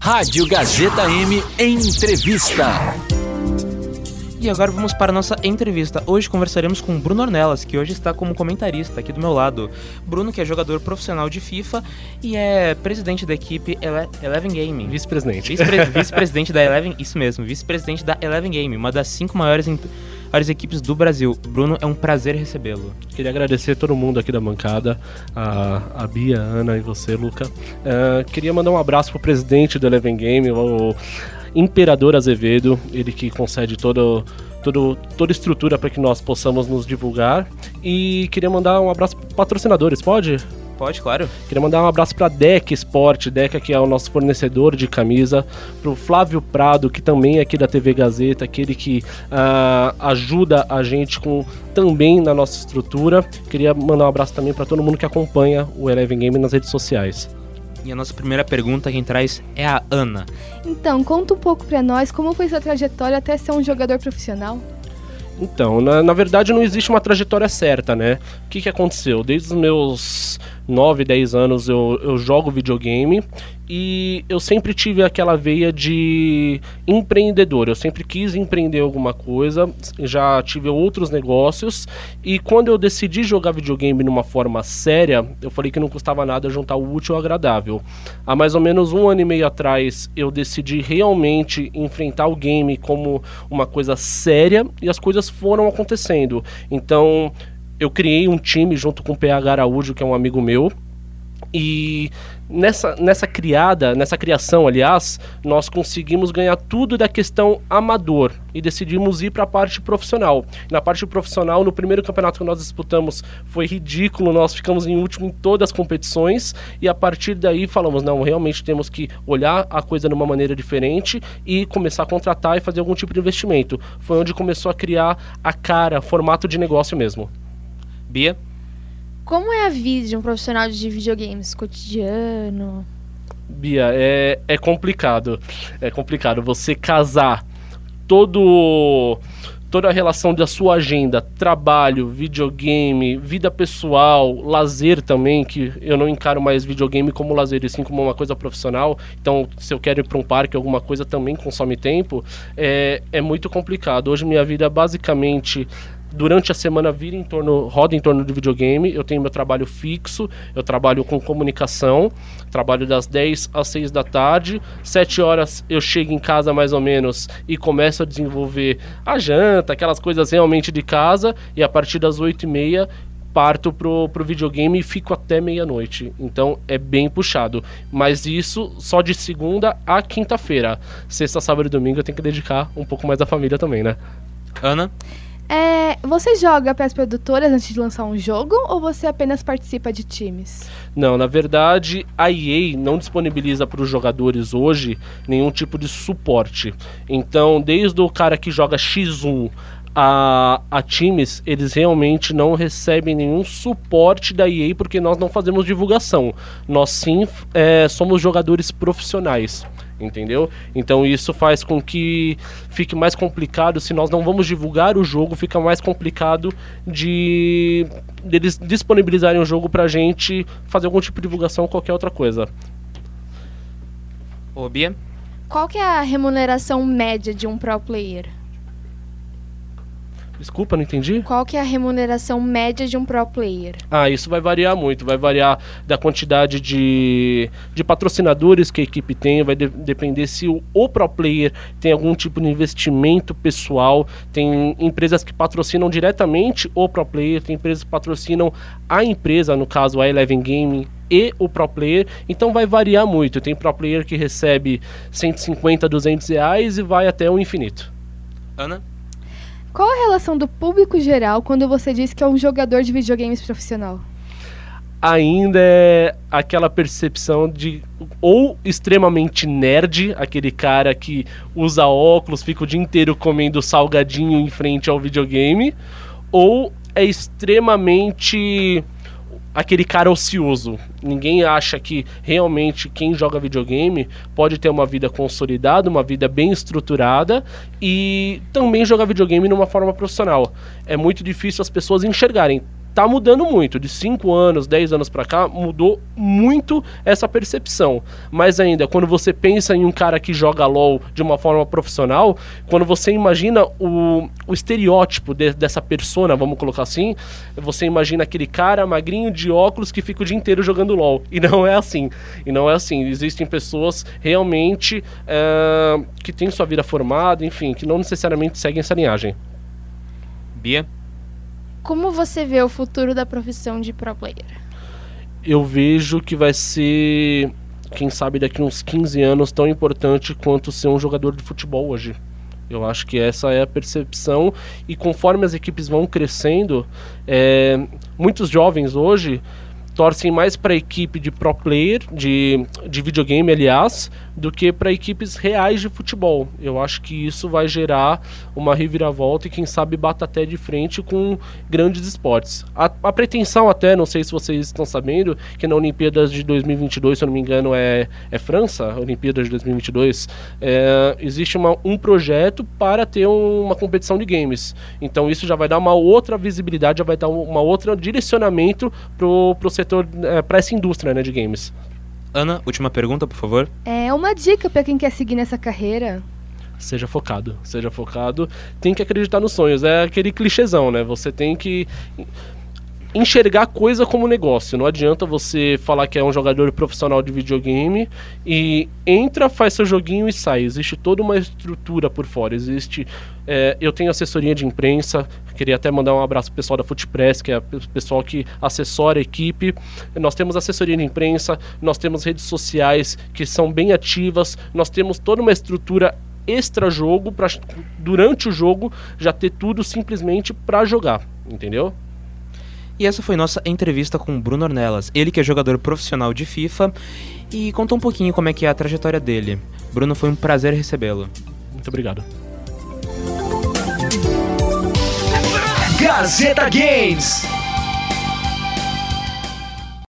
Rádio Gazeta M Entrevista. E agora vamos para a nossa entrevista. Hoje conversaremos com Bruno Ornelas, que hoje está como comentarista aqui do meu lado. Bruno, que é jogador profissional de FIFA e é presidente da equipe Eleven Gaming. Vice-presidente. Vice-presidente da Eleven, isso mesmo, vice-presidente da Eleven Gaming, uma das 5 maiores equipes do Brasil. Bruno, é um prazer recebê-lo. Queria agradecer a todo mundo aqui da bancada, a Bia, a Ana e você, Luca. Queria mandar um abraço pro presidente do Eleven Gaming, o Imperador Azevedo, ele que concede toda estrutura para que nós possamos nos divulgar. E queria mandar um abraço para patrocinadores, pode? Pode, claro. Queria mandar um abraço para a DEC Sport, DEC que é o nosso fornecedor de camisa, para o Flávio Prado, que também é aqui da TV Gazeta, aquele que ajuda a gente também na nossa estrutura. Queria mandar um abraço também para todo mundo que acompanha o Eleven Game nas redes sociais. E a nossa primeira pergunta quem traz é a Ana. Então, conta um pouco pra nós como foi sua trajetória até ser um jogador profissional. Então, na verdade não existe uma trajetória certa, né? O que aconteceu? Desde os meus 9, 10 anos eu jogo videogame e eu sempre tive aquela veia de empreendedor. Eu sempre quis empreender alguma coisa, já tive outros negócios e quando eu decidi jogar videogame numa forma séria, eu falei que não custava nada juntar o útil ao agradável. Há mais ou menos 1 ano e meio atrás eu decidi realmente enfrentar o game como uma coisa séria e as coisas foram acontecendo. Então eu criei um time junto com o PH Araújo, que é um amigo meu, e nessa criação, aliás, nós conseguimos ganhar tudo da questão amador e decidimos ir para a parte profissional. Na parte profissional, no primeiro campeonato que nós disputamos, foi ridículo, nós ficamos em último em todas as competições e a partir daí falamos, não, realmente temos que olhar a coisa de uma maneira diferente e começar a contratar e fazer algum tipo de investimento. Foi onde começou a criar formato de negócio mesmo. Bia? Como é a vida de um profissional de videogames cotidiano? Bia, é complicado. É complicado você casar toda a relação da sua agenda, trabalho, videogame, vida pessoal, lazer também, que eu não encaro mais videogame como lazer, e sim como uma coisa profissional. Então, se eu quero ir para um parque, alguma coisa também consome tempo, é muito complicado. Hoje minha vida basicamente durante a semana roda em torno do videogame. Eu tenho meu trabalho fixo, eu trabalho com comunicação, trabalho das 10 às 6 da tarde, 7 horas eu chego em casa mais ou menos e começo a desenvolver a janta, aquelas coisas realmente de casa, e a partir das 8h30 parto pro videogame e fico até meia-noite. Então é bem puxado, mas isso só de segunda a quinta-feira. Sexta, sábado e domingo eu tenho que dedicar um pouco mais à família também, né? Ana? Você joga para as produtoras antes de lançar um jogo ou você apenas participa de times? Não, na verdade a EA não disponibiliza para os jogadores hoje nenhum tipo de suporte. Então, desde o cara que joga X1 a times, eles realmente não recebem nenhum suporte da EA porque nós não fazemos divulgação. Nós sim somos jogadores profissionais. Entendeu? Então isso faz com que fique mais complicado. Se nós não vamos divulgar o jogo, fica mais complicado deles disponibilizarem o jogo pra gente fazer algum tipo de divulgação ou qualquer outra coisa. Ô, Bia? Qual que é a remuneração média de um pro player? Desculpa, não entendi? Qual que é a remuneração média de um pro player? Isso vai variar muito, vai variar da quantidade de patrocinadores que a equipe tem, vai depender se o pro player tem algum tipo de investimento pessoal. Tem empresas que patrocinam diretamente o pro player, tem empresas que patrocinam a empresa, no caso a Eleven Gaming e o pro player, então vai variar muito. Tem pro player que recebe 150, 200 reais e vai até o infinito. Ana? Qual a relação do público geral quando você diz que é um jogador de videogames profissional? Ainda é aquela percepção de ou extremamente nerd, aquele cara que usa óculos, fica o dia inteiro comendo salgadinho em frente ao videogame, ou é extremamente aquele cara ocioso. Ninguém acha que realmente quem joga videogame pode ter uma vida consolidada, uma vida bem estruturada e também jogar videogame numa forma profissional. É muito difícil as pessoas enxergarem. tá mudando muito. De 5 anos, 10 anos pra cá, mudou muito essa percepção. Mas ainda, quando você pensa em um cara que joga LoL de uma forma profissional, quando você imagina o estereótipo dessa persona, vamos colocar assim, você imagina aquele cara magrinho de óculos que fica o dia inteiro jogando LoL. E não é assim. Existem pessoas realmente que têm sua vida formada, enfim, que não necessariamente seguem essa linhagem. Bia? Como você vê o futuro da profissão de pro player? Eu vejo que vai ser, quem sabe daqui uns 15 anos, tão importante quanto ser um jogador de futebol hoje. Eu acho que essa é a percepção, e conforme as equipes vão crescendo, muitos jovens hoje torcem mais para a equipe de pro player, de videogame, aliás, do que para equipes reais de futebol. Eu acho que isso vai gerar uma reviravolta e quem sabe bata até de frente com grandes esportes. A pretensão até, não sei se vocês estão sabendo, que na Olimpíadas de 2022, se eu não me engano é França, Olimpíadas de 2022, existe um projeto para ter uma competição de games. Então isso já vai dar uma outra visibilidade, já vai dar um outro direcionamento pro setor, para essa indústria, né, de games. Ana, última pergunta, por favor. Uma dica pra quem quer seguir nessa carreira. Seja focado, tem que acreditar nos sonhos, é aquele clichêzão, né? Você tem que enxergar a coisa como negócio. Não adianta você falar que é um jogador profissional de videogame e entra, faz seu joguinho e sai. Existe toda uma estrutura por fora. Eu tenho assessoria de imprensa, queria até mandar um abraço pro pessoal da Footpress, que é o pessoal que assessora a equipe. Nós temos assessoria de imprensa, nós temos redes sociais que são bem ativas, nós temos toda uma estrutura extra-jogo, para durante o jogo já ter tudo simplesmente para jogar, entendeu? E essa foi nossa entrevista com o Bruno Ornelas, ele que é jogador profissional de FIFA, e contou um pouquinho como é que é a trajetória dele. Bruno, foi um prazer recebê-lo. Muito obrigado. Gazeta Games.